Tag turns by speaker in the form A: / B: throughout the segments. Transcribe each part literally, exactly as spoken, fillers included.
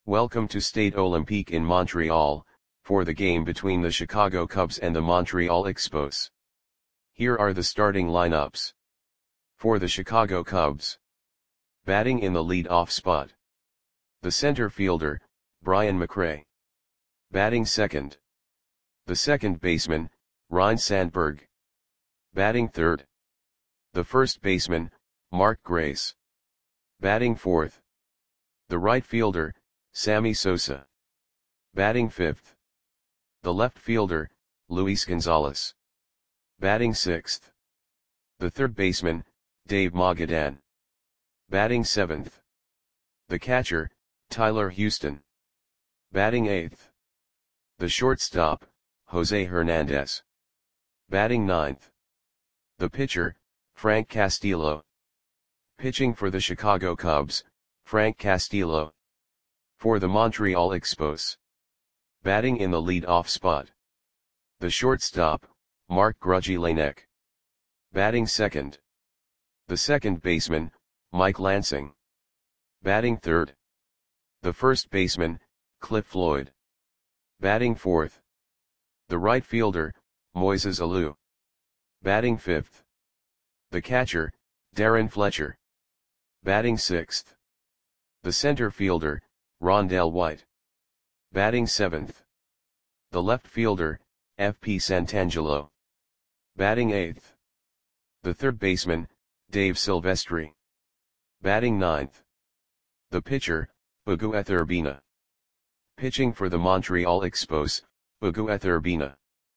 A: Welcome to Stade Olympique in Montreal, for the game between the Chicago Cubs and the Montreal Expos. Here are the starting lineups. For the Chicago Cubs. Batting in the lead-off spot. The center fielder, Brian McRae. Batting second. The second baseman, Ryne Sandberg. Batting third. The first baseman, Mark Grace. Batting fourth. The right fielder, Sammy Sosa. Batting fifth. The left fielder, Luis Gonzalez. Batting sixth. The third baseman, Dave Magadan. Batting seventh. The catcher, Tyler Houston. Batting eighth. The shortstop, Jose Hernandez. Batting ninth. The pitcher, Frank Castillo. Pitching for the Chicago Cubs, Frank Castillo. For the Montreal Expos. Batting in the lead-off spot. The shortstop, Mark Grudzielanek. Batting second. The second baseman, Mike Lansing. Batting third. The first baseman, Cliff Floyd. Batting fourth. The right fielder, Moises Alou. Batting fifth. The catcher, Darren Fletcher. Batting sixth. The center fielder, Rondell White. Batting seventh. The left fielder, F P Santangelo. Batting eighth. The third baseman, Dave Silvestri. Batting ninth. The pitcher, Ugueth Urbina. Pitching for the Montreal Expos, Ugueth Urbina.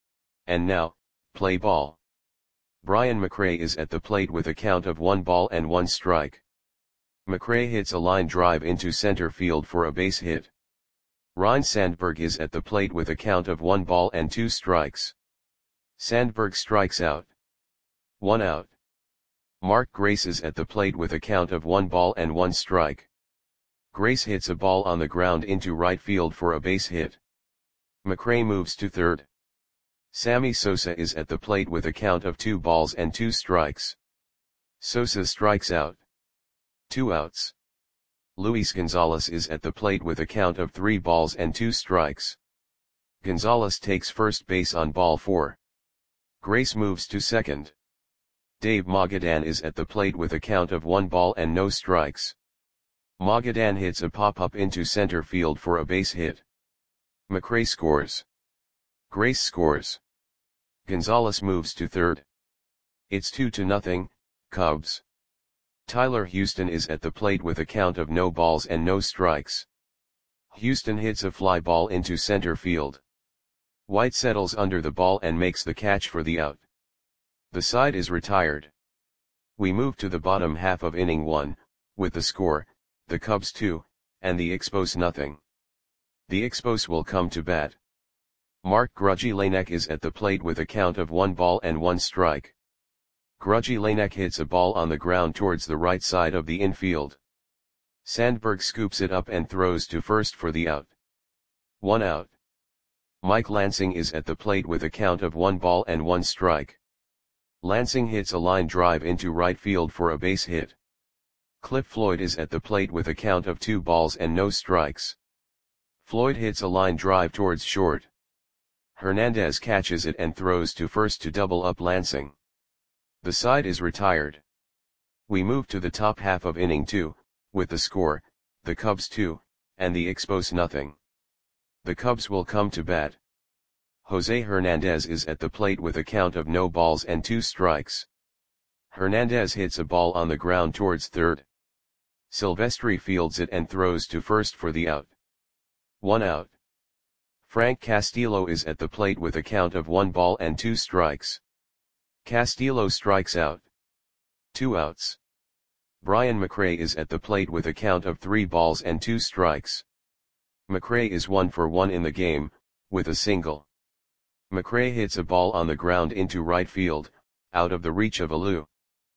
A: And now, play ball. Brian McRae is at the plate with a count of one ball and one strike. McRae hits a line drive into center field for a base hit. Ryne Sandberg is at the plate with a count of one ball and two strikes. Sandberg strikes out. One out. Mark Grace is at the plate with a count of one ball and one strike. Grace hits a ball on the ground into right field for a base hit. McRae moves to third. Sammy Sosa is at the plate with a count of two balls and two strikes. Sosa strikes out. Two outs. Luis Gonzalez is at the plate with a count of three balls and two strikes. Gonzalez takes first base on ball four. Grace moves to second. Dave Magadan is at the plate with a count of one ball and no strikes. Magadan hits a pop-up into center field for a base hit. McRae scores. Grace scores. Gonzalez moves to third. It's two to nothing, Cubs. Tyler Houston is at the plate with a count of no balls and no strikes. Houston hits a fly ball into center field. White settles under the ball and makes the catch for the out. The side is retired. We move to the bottom half of inning one, with the score, the Cubs two, and the Expos nothing. The Expos will come to bat. Mark Grudzielanek is at the plate with a count of one ball and one strike. Grudzielanek hits a ball on the ground towards the right side of the infield. Sandberg scoops it up and throws to first for the out. One out. Mike Lansing is at the plate with a count of one ball and one strike. Lansing hits a line drive into right field for a base hit. Cliff Floyd is at the plate with a count of two balls and no strikes. Floyd hits a line drive towards short. Hernandez catches it and throws to first to double up Lansing. The side is retired. We move to the top half of inning two, with the score, the Cubs two, and the Expos nothing. The Cubs will come to bat. Jose Hernandez is at the plate with a count of no balls and two strikes. Hernandez hits a ball on the ground towards third. Silvestri fields it and throws to first for the out. One out. Frank Castillo is at the plate with a count of one ball and two strikes. Castillo strikes out. Two outs. Brian McRae is at the plate with a count of three balls and two strikes. McRae is one for one in the game, with a single. McRae hits a ball on the ground into right field, out of the reach of Alou.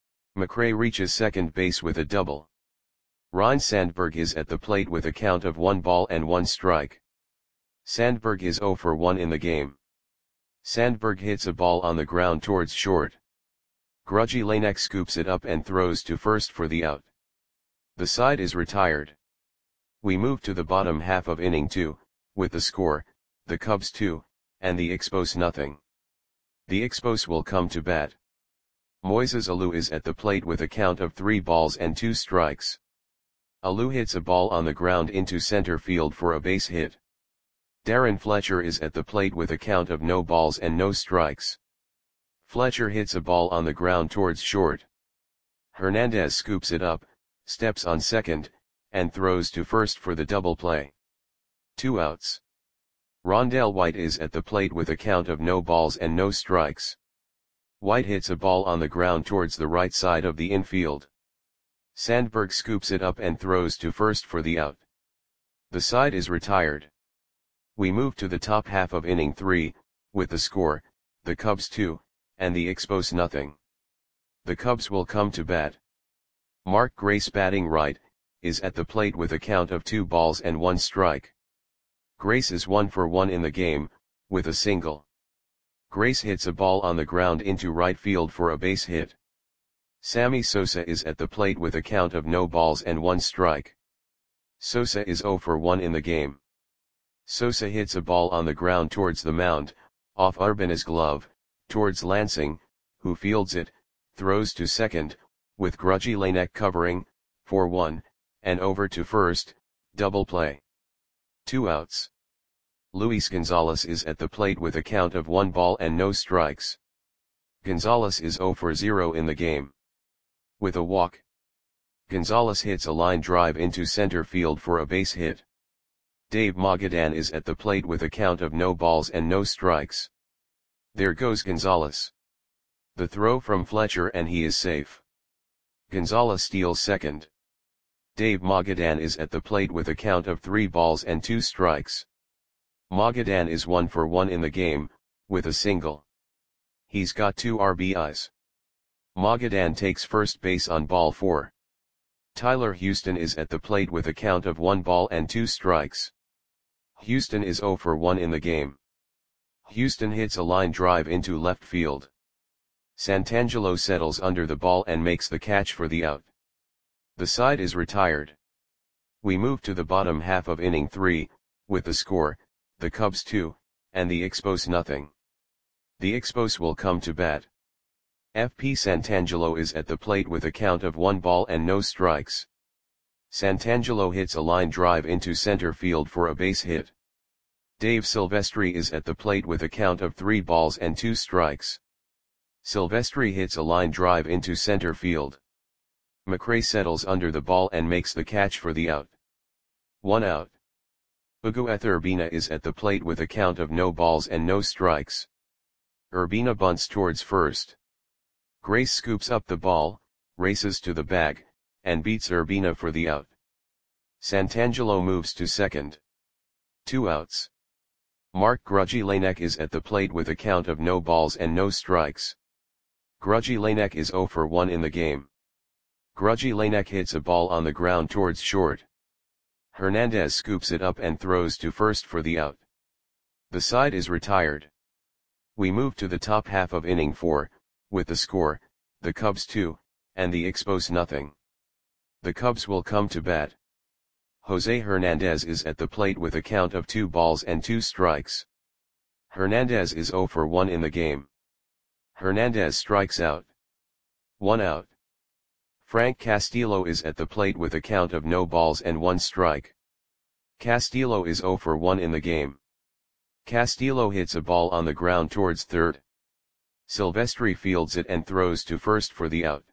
A: McRae reaches second base with a double. Ryne Sandberg is at the plate with a count of one ball and one strike. Sandberg is zero for one in the game. Sandberg hits a ball on the ground towards short. Grudzielanek scoops it up and throws to first for the out. The side is retired. We move to the bottom half of inning two, with the score, the Cubs two, and the Expos nothing. The Expos will come to bat. Moises Alou is at the plate with a count of three balls and two strikes. Alou hits a ball on the ground into center field for a base hit. Darren Fletcher is at the plate with a count of no balls and no strikes. Fletcher hits a ball on the ground towards short. Hernandez scoops it up, steps on second, and throws to first for the double play. Two outs. Rondell White is at the plate with a count of no balls and no strikes. White hits a ball on the ground towards the right side of the infield. Sandberg scoops it up and throws to first for the out. The side is retired. We move to the top half of inning three, with the score, the Cubs two, and the Expos nothing. The Cubs will come to bat. Mark Grace, batting right, is at the plate with a count of two balls and one strike. Grace is one for one in the game, with a single. Grace hits a ball on the ground into right field for a base hit. Sammy Sosa is at the plate with a count of no balls and one strike. Sosa is zero for one in the game. Sosa hits a ball on the ground towards the mound, off Urbana's glove, towards Lansing, who fields it, throws to second, with Grudgy Lanek covering, for one, and over to first, double play. Two outs. Luis Gonzalez is at the plate with a count of one ball and no strikes. Gonzalez is zero for zero in the game. With a walk. Gonzalez hits a line drive into center field for a base hit. Dave Magadan is at the plate with a count of no balls and no strikes. There goes Gonzalez. The throw from Fletcher and he is safe. Gonzalez steals second. Dave Magadan is at the plate with a count of three balls and two strikes. Magadan is one for one in the game, with a single. He's got two R B Is. Magadan takes first base on ball four. Tyler Houston is at the plate with a count of one ball and two strikes. Houston is zero for one in the game. Houston hits a line drive into left field. Santangelo settles under the ball and makes the catch for the out. The side is retired. We move to the bottom half of inning three, with the score, the Cubs two, and the Expos nothing. The Expos will come to bat. F P Santangelo is at the plate with a count of one ball and no strikes. Santangelo hits a line drive into center field for a base hit. Dave Silvestri is at the plate with a count of three balls and two strikes. Silvestri hits a line drive into center field. McRae settles under the ball and makes the catch for the out. One out. Ugueth Urbina is at the plate with a count of no balls and no strikes. Urbina bunts towards first. Grace scoops up the ball, races to the bag, and beats Urbina for the out. Santangelo moves to second. Two outs. Mark Grudgy Lanek is at the plate with a count of no balls and no strikes. Grudgy Lanek is zero for one in the game. Grudgy Lanek hits a ball on the ground towards short. Hernandez scoops it up and throws to first for the out. The side is retired. We move to the top half of inning four, with the score, the Cubs two, and the Expos nothing. The Cubs will come to bat. Jose Hernandez is at the plate with a count of two balls and two strikes. Hernandez is zero for one in the game. Hernandez strikes out. One out. Frank Castillo is at the plate with a count of no balls and one strike. Castillo is zero for one in the game. Castillo hits a ball on the ground towards third. Silvestri fields it and throws to first for the out.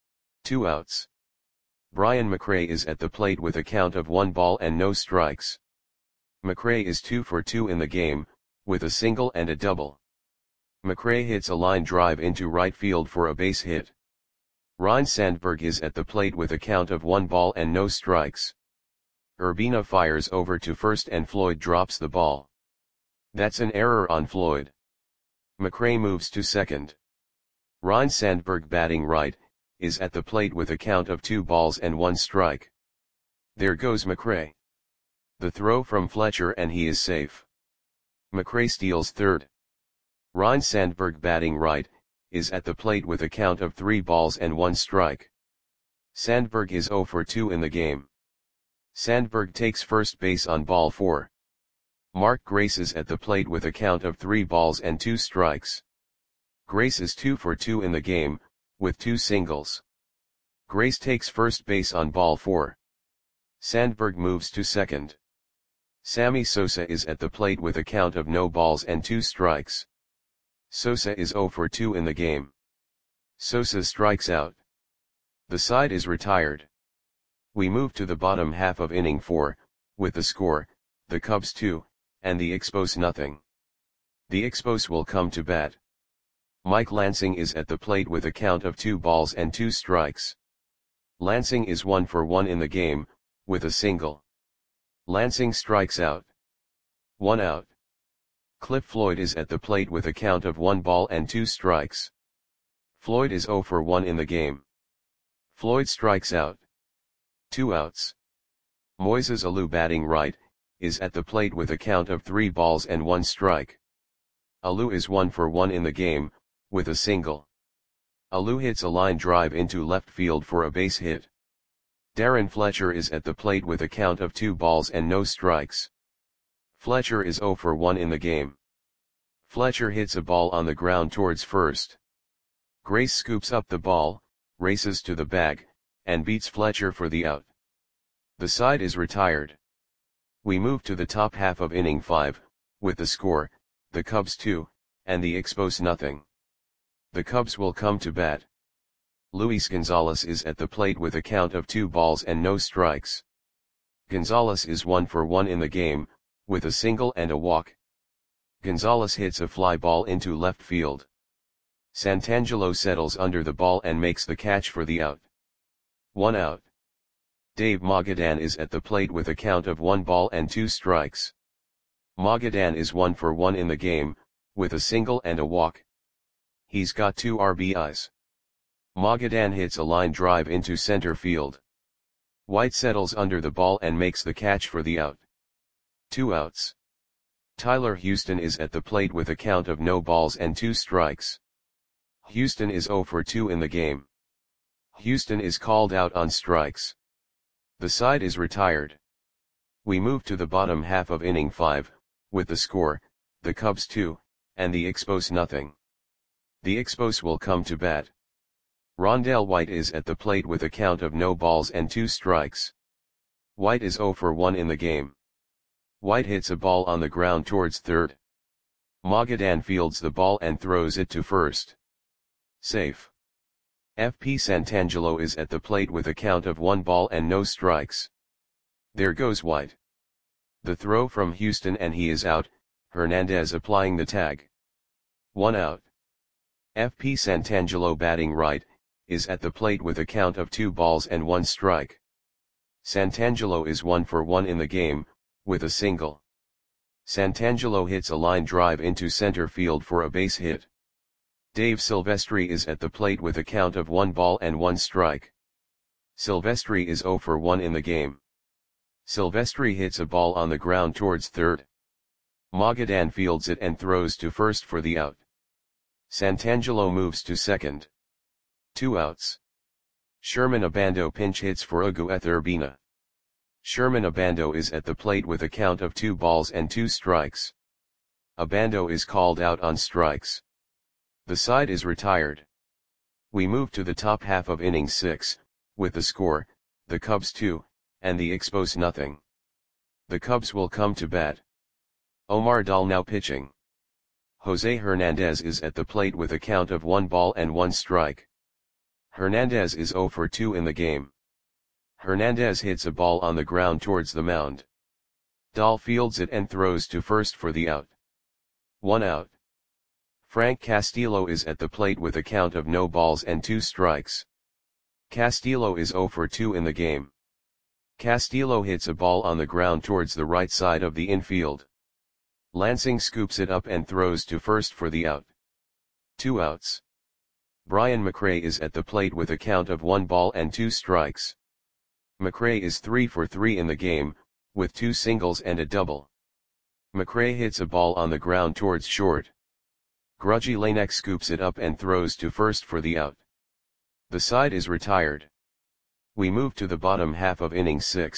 A: Two outs. Brian McRae is at the plate with a count of one ball and no strikes. McRae is two for two in the game, with a single and a double. McRae hits a line drive into right field for a base hit. Ryne Sandberg is at the plate with a count of one ball and no strikes. Urbina fires over to first and Floyd drops the ball. That's an error on Floyd. McRae moves to second. Ryne Sandberg, batting right, is at the plate with a count of two balls and one strike. There goes McRae. The throw from Fletcher and he is safe. McRae steals third. Ryne Sandberg, batting right, is at the plate with a count of three balls and one strike. Sandberg is zero for two in the game. Sandberg takes first base on ball four. Mark Grace is at the plate with a count of three balls and two strikes. Grace is two for two in the game, with two singles. Grace takes first base on ball four. Sandberg moves to second. Sammy Sosa is at the plate with a count of no balls and two strikes. Sosa is zero for two in the game. Sosa strikes out. The side is retired. We move to the bottom half of inning four, with the score, the Cubs two, and the Expos nothing. The Expos will come to bat. Mike Lansing is at the plate with a count of two balls and two strikes. Lansing is one for one in the game, with a single. Lansing strikes out. One out. Cliff Floyd is at the plate with a count of one ball and two strikes. Floyd is zero for one in the game. Floyd strikes out. Two outs. Moises Alou, batting right, is at the plate with a count of three balls and one strike. Alou is one for one in the game, with a single. Alou hits a line drive into left field for a base hit. Darren Fletcher is at the plate with a count of two balls and no strikes. Fletcher is zero for one in the game. Fletcher hits a ball on the ground towards first. Grace scoops up the ball, races to the bag, and beats Fletcher for the out. The side is retired. We move to the top half of inning five, with the score, the Cubs two, and the Expos nothing. The Cubs will come to bat. Luis Gonzalez is at the plate with a count of two balls and no strikes. Gonzalez is one for one in the game, with a single and a walk. Gonzalez hits a fly ball into left field. Santangelo settles under the ball and makes the catch for the out. One out. Dave Magadan is at the plate with a count of one ball and two strikes. Magadan is one for one in the game, with a single and a walk. He's got two R B Is. Magadan hits a line drive into center field. White settles under the ball and makes the catch for the out. Two outs. Tyler Houston is at the plate with a count of no balls and two strikes. Houston is zero for two in the game. Houston is called out on strikes. The side is retired. We move to the bottom half of inning five, with the score, the Cubs two, and the Expos nothing. The Expos will come to bat. Rondell White is at the plate with a count of no balls and two strikes. White is zero for one in the game. White hits a ball on the ground towards third. Magadan fields the ball and throws it to first. Safe. F P Santangelo is at the plate with a count of one ball and no strikes. There goes White. The throw from Houston and he is out, Hernandez applying the tag. One out. F P Santangelo, batting right, is at the plate with a count of two balls and one strike. Santangelo is one for one in the game, with a single. Santangelo hits a line drive into center field for a base hit. Dave Silvestri is at the plate with a count of one ball and one strike. Silvestri is zero for one in the game. Silvestri hits a ball on the ground towards third. Magadan fields it and throws to first for the out. Santangelo moves to second. Two outs. Sherman Abando pinch hits for Ugueth Urbina. Sherman Abando is at the plate with a count of two balls and two strikes. Abando is called out on strikes. The side is retired. We move to the top half of inning six, with the score, the Cubs two, and the Expos nothing. The Cubs will come to bat. Omar Dahl now pitching. Jose Hernandez is at the plate with a count of one ball and one strike. Hernandez is zero for two in the game. Hernandez hits a ball on the ground towards the mound. Dahl fields it and throws to first for the out. One out. Frank Castillo is at the plate with a count of no balls and two strikes. Castillo is zero for two in the game. Castillo hits a ball on the ground towards the right side of the infield. Lansing scoops it up and throws to first for the out. Two outs. Brian McRae is at the plate with a count of one ball and two strikes. McRae is three for three in the game, with two singles and a double. McRae hits a ball on the ground towards short. Grudgy Lanek scoops it up and throws to first for the out. The side is retired. We move to the bottom half of inning six,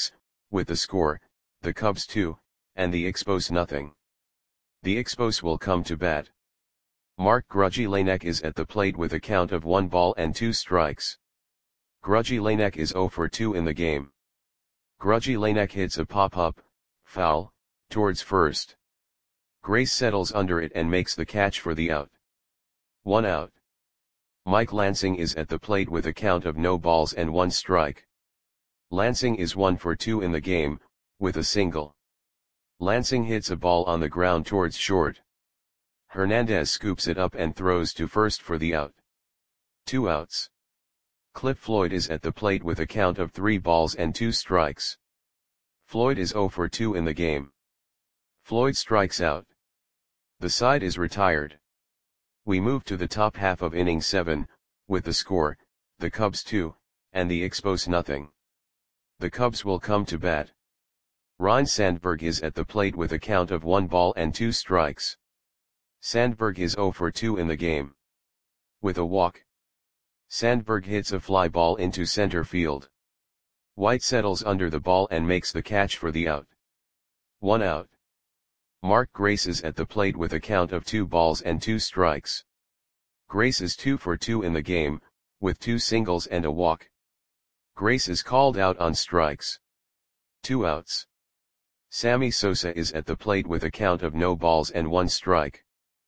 A: with the score, the Cubs two, and the Expos nothing. The Expos will come to bat. Mark Grudzielanek is at the plate with a count of one ball and two strikes. Grudzielanek is zero for two in the game. Grudzielanek hits a pop-up, foul, towards first. Grace settles under it and makes the catch for the out. One out. Mike Lansing is at the plate with a count of no balls and one strike. Lansing is one for two in the game, with a single. Lansing hits a ball on the ground towards short. Hernandez scoops it up and throws to first for the out. Two outs. Cliff Floyd is at the plate with a count of three balls and two strikes. Floyd is zero for two in the game. Floyd strikes out. The side is retired. We move to the top half of inning seven, with the score, the Cubs two, and the Expos nothing. The Cubs will come to bat. Ryne Sandberg is at the plate with a count of one ball and two strikes. Sandberg is zero for two in the game. With a walk. Sandberg hits a fly ball into center field. White settles under the ball and makes the catch for the out. One out. Mark Grace is at the plate with a count of two balls and two strikes. Grace is two for two in the game, with two singles and a walk. Grace is called out on strikes. Two outs. Sammy Sosa is at the plate with a count of no balls and one strike.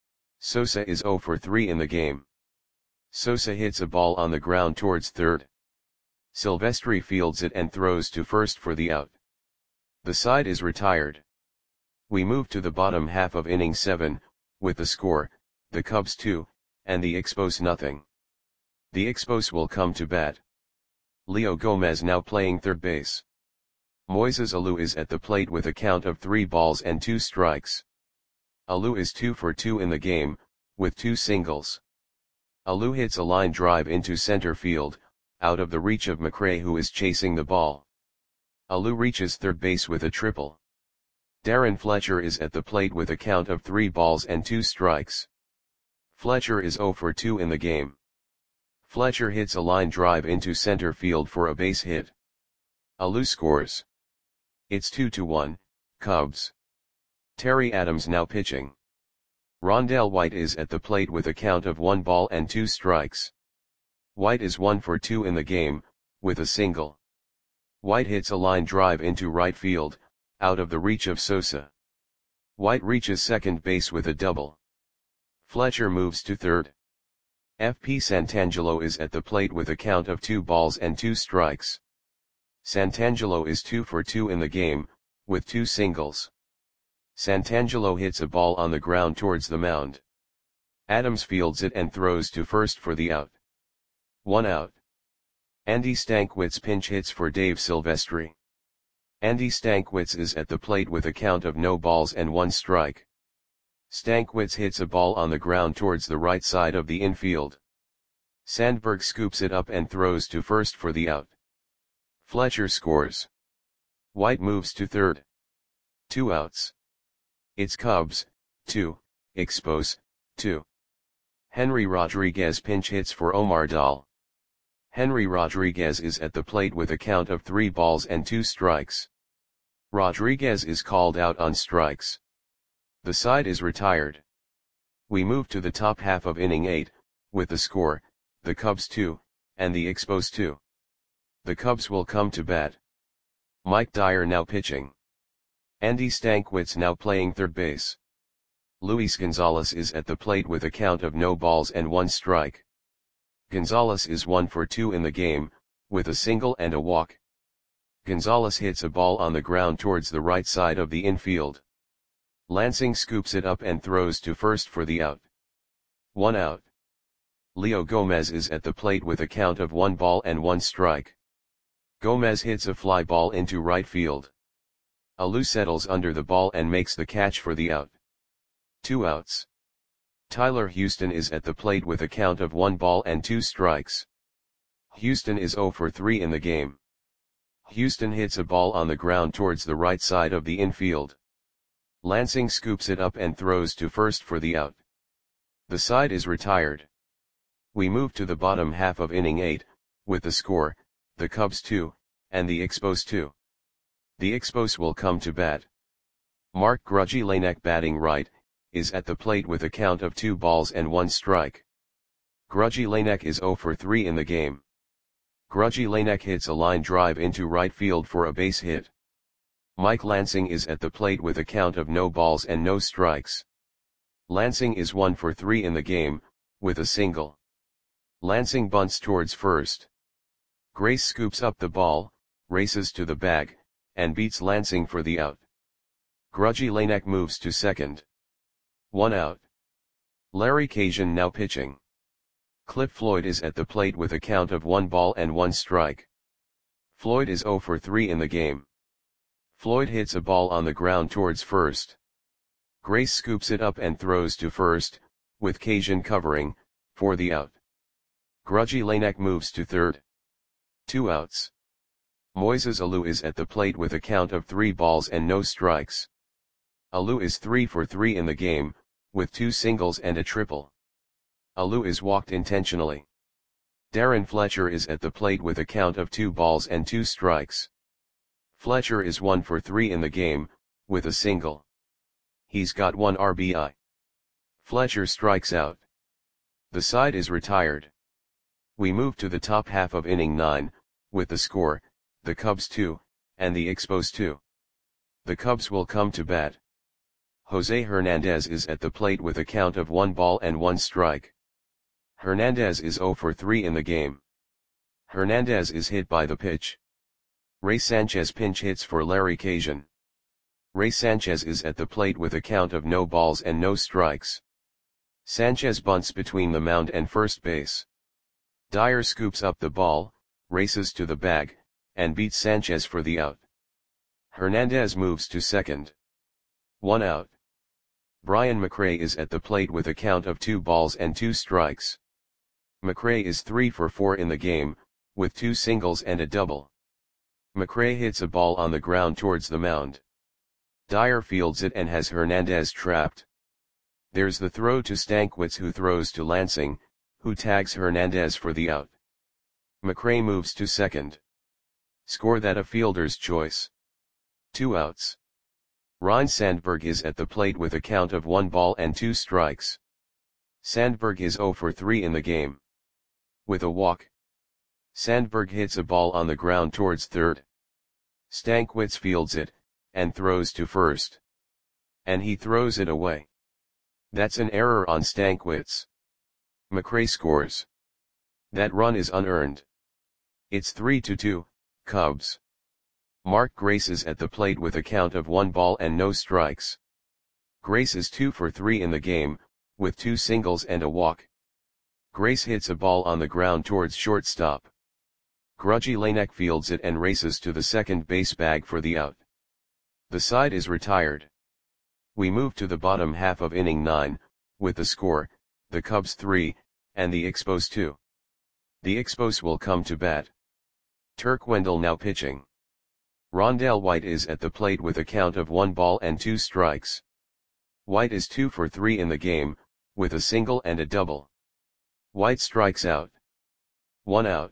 A: Sosa is zero for three in the game. Sosa hits a ball on the ground towards third. Silvestri fields it and throws to first for the out. The side is retired. We move to the bottom half of inning seven, with the score, the Cubs two, and the Expos nothing. The Expos will come to bat. Leo Gomez now playing third base. Moises Alou is at the plate with a count of three balls and two strikes. Alou is two for two in the game, with two singles. Alou hits a line drive into center field, out of the reach of McRae who is chasing the ball. Alou reaches third base with a triple. Darren Fletcher is at the plate with a count of three balls and two strikes. Fletcher is zero for two in the game. Fletcher hits a line drive into center field for a base hit. Alou scores. It's two to one, Cubs. Terry Adams now pitching. Rondell White is at the plate with a count of one ball and two strikes. White is one for two in the game, with a single. White hits a line drive into right field, out of the reach of Sosa. White reaches second base with a double. Fletcher moves to third. F P Santangelo is at the plate with a count of two balls and two strikes. Santangelo is two for two in the game, with two singles. Santangelo hits a ball on the ground towards the mound. Adams fields it and throws to first for the out. One out. Andy Stankwitz pinch hits for Dave Silvestri. Andy Stankwitz is at the plate with a count of no balls and one strike. Stankwitz hits a ball on the ground towards the right side of the infield. Sandberg scoops it up and throws to first for the out. Fletcher scores. White moves to third. Two outs. It's Cubs, two, Expos, two. Henry Rodriguez pinch hits for Omar Dahl. Henry Rodriguez is at the plate with a count of three balls and two strikes. Rodriguez is called out on strikes. The side is retired. We move to the top half of inning eight, with the score, the Cubs two, and the Expos two. The Cubs will come to bat. Mike Dyer now pitching. Andy Stankwitz now playing third base. Luis Gonzalez is at the plate with a count of no balls and one strike. Gonzalez is one for two in the game, with a single and a walk. Gonzalez hits a ball on the ground towards the right side of the infield. Lansing scoops it up and throws to first for the out. One out. Leo Gomez is at the plate with a count of one ball and one strike. Gomez hits a fly ball into right field. Alou settles under the ball and makes the catch for the out. Two outs. Tyler Houston is at the plate with a count of one ball and two strikes. Houston is zero for three in the game. Houston hits a ball on the ground towards the right side of the infield. Lansing scoops it up and throws to first for the out. The side is retired. We move to the bottom half of inning eight, with the score, the Cubs two, and the Expos two. The Expos will come to bat. Mark Grudzielanek, batting right, is at the plate with a count of two balls and one strike. Grudzielanek is zero for three in the game. Grudzielanek hits a line drive into right field for a base hit. Mike Lansing is at the plate with a count of no balls and no strikes. Lansing is one for three in the game, with a single. Lansing bunts towards first. Grace scoops up the ball, races to the bag, and beats Lansing for the out. Grudzielanek moves to second. One out. Larry Cajuan now pitching. Cliff Floyd is at the plate with a count of one ball and one strike. Floyd is zero for three in the game. Floyd hits a ball on the ground towards first. Grace scoops it up and throws to first, with Cajuan covering, for the out. Grudzielanek moves to third. Two outs. Moises Alou is at the plate with a count of three balls and no strikes. Alou is three for three in the game, with two singles and a triple. Alou is walked intentionally. Darren Fletcher is at the plate with a count of two balls and two strikes. Fletcher is one for three in the game, with a single. He's got one R B I. Fletcher strikes out. The side is retired. We move to the top half of inning nine, with the score, the Cubs two, and the Expos two. The Cubs will come to bat. Jose Hernandez is at the plate with a count of one ball and one strike. Hernandez is zero for three in the game. Hernandez is hit by the pitch. Ray Sanchez pinch hits for Larry Cajuan. Ray Sanchez is at the plate with a count of no balls and no strikes. Sanchez bunts between the mound and first base. Dyer scoops up the ball, races to the bag, and beats Sanchez for the out. Hernandez moves to second. One out. Brian McRae is at the plate with a count of two balls and two strikes. McRae is three for four in the game, with two singles and a double. McRae hits a ball on the ground towards the mound. Dyer fields it and has Hernandez trapped. There's the throw to Stankiewicz, who throws to Lansing, who tags Hernandez for the out. McRae moves to second. Score that a fielder's choice. Two outs. Ryne Sandberg is at the plate with a count of one ball and two strikes. Sandberg is zero for three in the game. With a walk. Sandberg hits a ball on the ground towards third. Stankiewicz fields it, and throws to first. And he throws it away. That's an error on Stankiewicz. McRae scores. That run is unearned. It's three to two, Cubs. Mark Grace is at the plate with a count of one ball and no strikes. Grace is two for three in the game, with two singles and a walk. Grace hits a ball on the ground towards shortstop. Grudzielanek fields it and races to the second base bag for the out. The side is retired. We move to the bottom half of inning nine, with the score, the Cubs three, and the Expos two. The Expos will come to bat. Turk Wendell now pitching. Rondell White is at the plate with a count of one ball and two strikes. White is two for three in the game, with a single and a double. White strikes out. One out.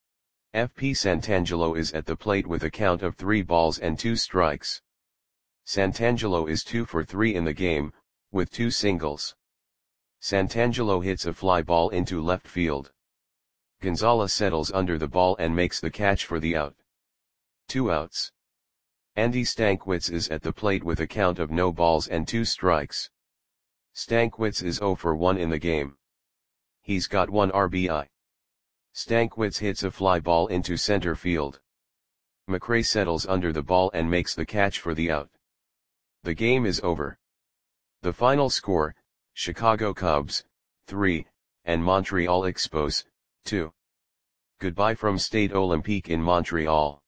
A: F P Santangelo is at the plate with a count of three balls and two strikes. Santangelo is two for three in the game, with two singles. Santangelo hits a fly ball into left field. Gonzalez settles under the ball and makes the catch for the out. Two outs. Andy Stankiewicz is at the plate with a count of no balls and two strikes. Stankiewicz is zero for one in the game. He's got one R B I. Stankiewicz hits a fly ball into center field. McRae settles under the ball and makes the catch for the out. The game is over. The final score, Chicago Cubs, three, and Montreal Expos, two. Goodbye from Stade Olympique in Montreal.